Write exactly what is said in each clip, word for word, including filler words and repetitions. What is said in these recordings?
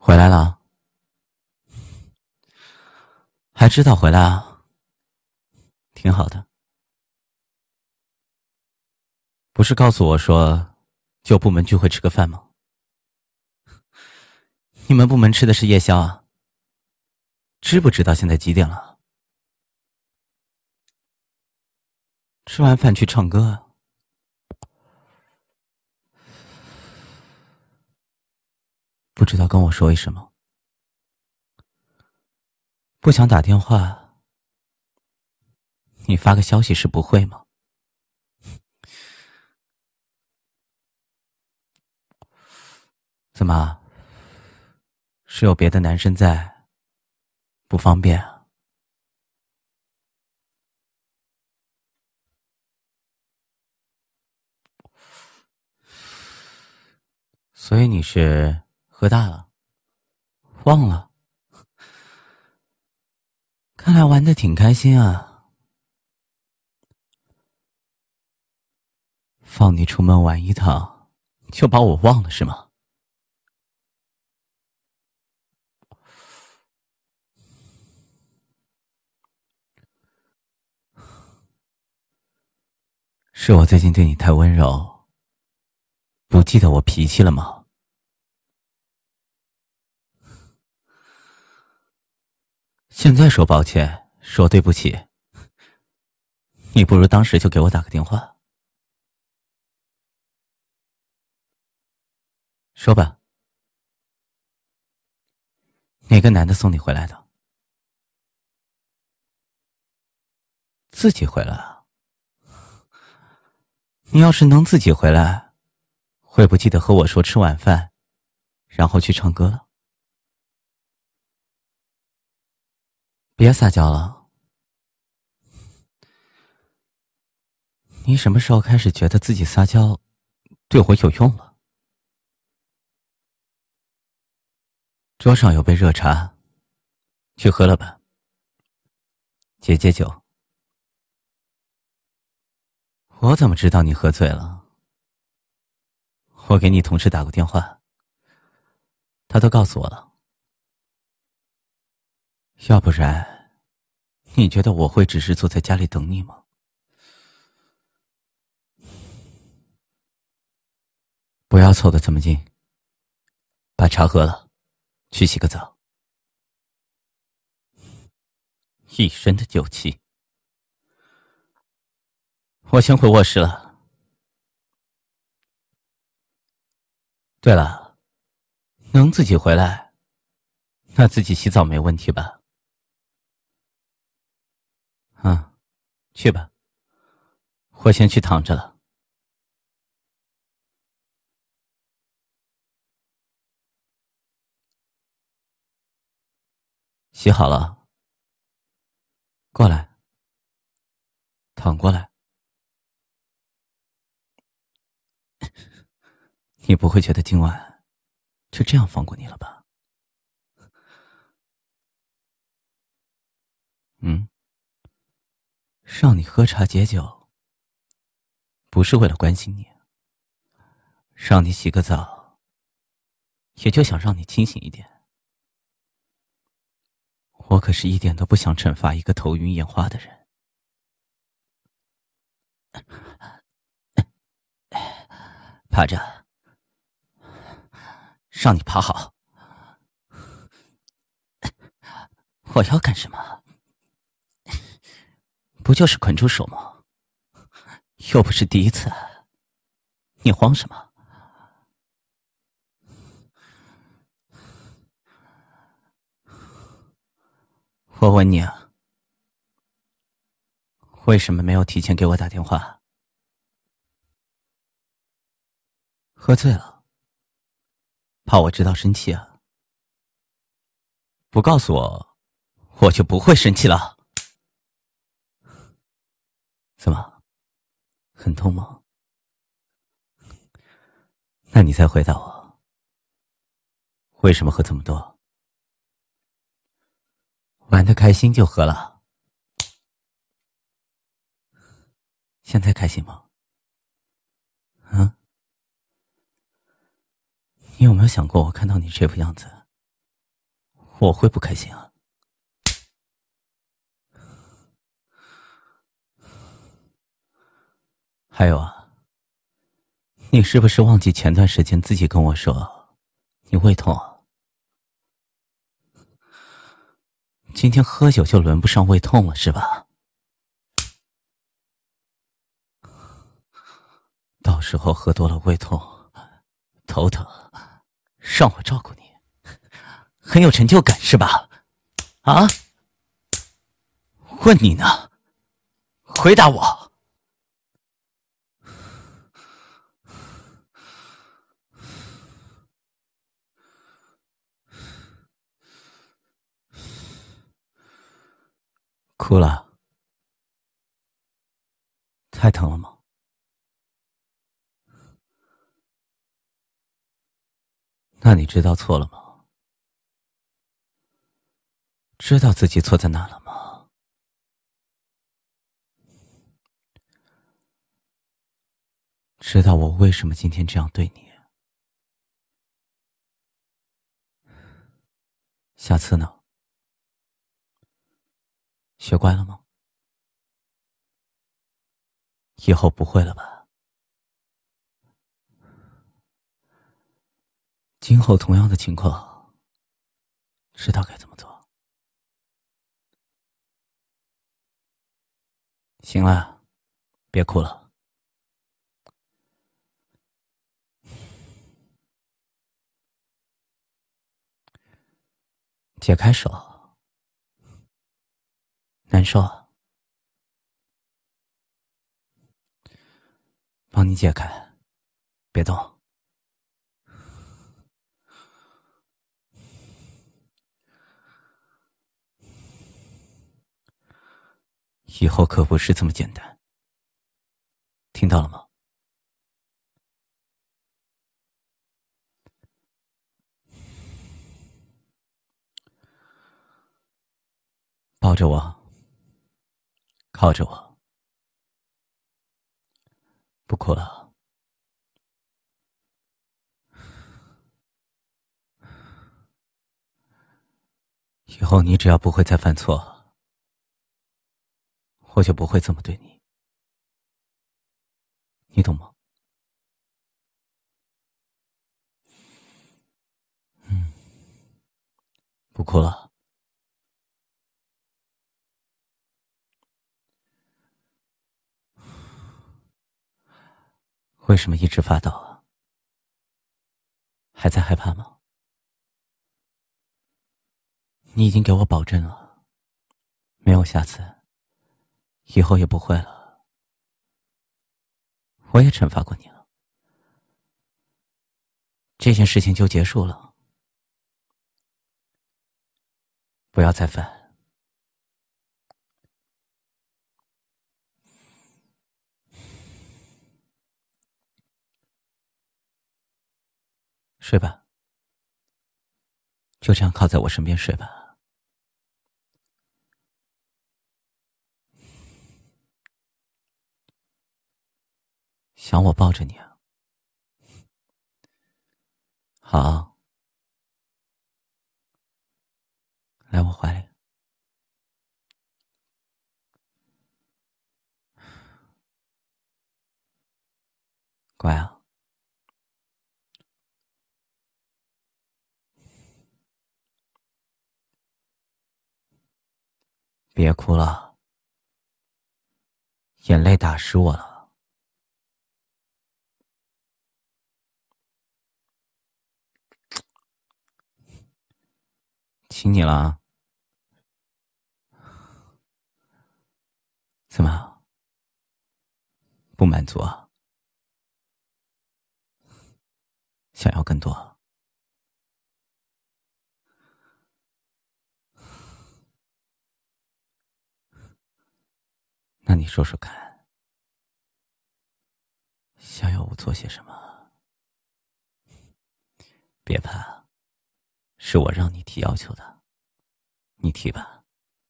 回来了，还知道回来啊，挺好的。不是告诉我说就部门聚会吃个饭吗？你们部门吃的是夜宵啊？知不知道现在几点了？吃完饭去唱歌啊？不知道跟我说一声吗？不想打电话，你发个消息是不会吗？怎么？是有别的男生在，不方便啊？所以你是喝大了，忘了？看来玩得挺开心啊。放你出门玩一趟，就把我忘了是吗？是我最近对你太温柔，不记得我脾气了吗？现在说抱歉，说对不起，你不如当时就给我打个电话。说吧，哪个男的送你回来的？自己回来啊？你要是能自己回来，会不记得和我说吃晚饭，然后去唱歌了？别撒娇了。你什么时候开始觉得自己撒娇对我有用了？桌上有杯热茶，去喝了吧，解解酒。我怎么知道你喝醉了？我给你同事打过电话，他都告诉我了。要不然，你觉得我会只是坐在家里等你吗？不要凑得这么近，把茶喝了，去洗个澡。一身的酒气。我先回卧室了。对了，能自己回来，那自己洗澡没问题吧？嗯，去吧，我先去躺着了。洗好了，过来，躺过来。你不会觉得今晚就这样放过你了吧？嗯，让你喝茶解酒，不是为了关心你，让你洗个澡，也就想让你清醒一点。我可是一点都不想惩罚一个头晕眼花的人。趴着，让你趴好。我要干什么？不就是捆住手吗？又不是第一次，你慌什么？我问你啊，为什么没有提前给我打电话？喝醉了，怕我知道生气啊？不告诉我，我就不会生气了。怎么，很痛吗？那你再回答我，为什么喝这么多？玩得开心就喝了。现在开心吗？嗯？你有没有想过，我看到你这副样子， 我会不开心啊。还有啊，你是不是忘记前段时间自己跟我说你胃痛啊？今天喝酒就轮不上胃痛了是吧？到时候喝多了胃痛头疼，让我照顾你，很有成就感是吧？啊？问你呢，回答我。哭了？太疼了吗？那你知道错了吗？知道自己错在哪了吗？知道我为什么今天这样对你？下次呢？学乖了吗？以后不会了吧？今后同样的情况，知道该怎么做。行了，别哭了。解开手。难受啊？帮你解开，别动。以后可不是这么简单，听到了吗？抱着我，靠着我，不哭了。以后你只要不会再犯错，我就不会这么对你，你懂吗？嗯，不哭了。为什么一直发抖啊？还在害怕吗？你已经给我保证了，没有下次，以后也不会了。我也惩罚过你了，这件事情就结束了，不要再犯。睡吧，就这样靠在我身边睡吧。想我抱着你啊？好，来我怀里。乖啊。别哭了，眼泪打湿我了。亲你了啊？怎么不满足啊？想要更多？那你说说看，想要我做些什么？别怕，是我让你提要求的，你提吧。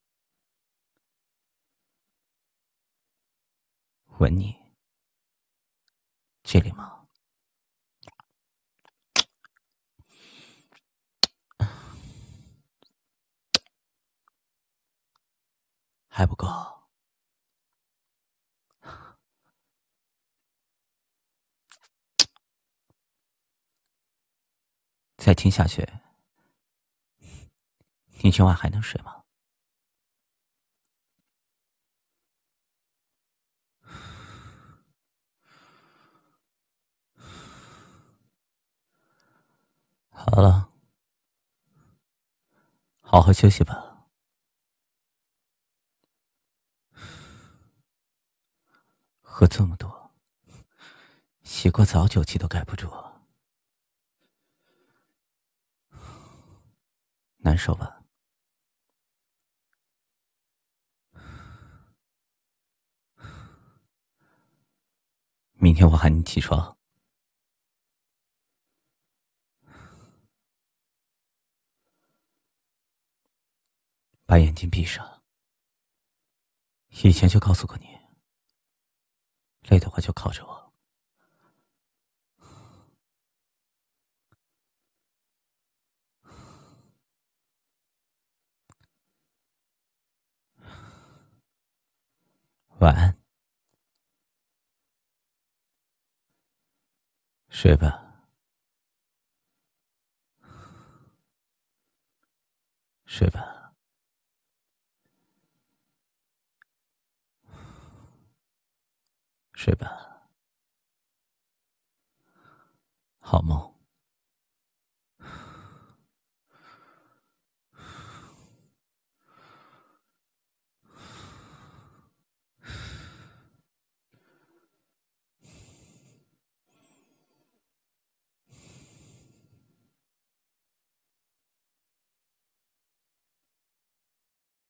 吻你，这里吗？ 还不够。再听下去，你今晚还能睡吗？好了，好好休息吧。喝这么多，洗过澡酒气都盖不住，难受吧？明天我喊你起床，把眼睛闭上。以前就告诉过你，累的话就靠着我。晚安，睡吧，睡吧，睡吧，好梦。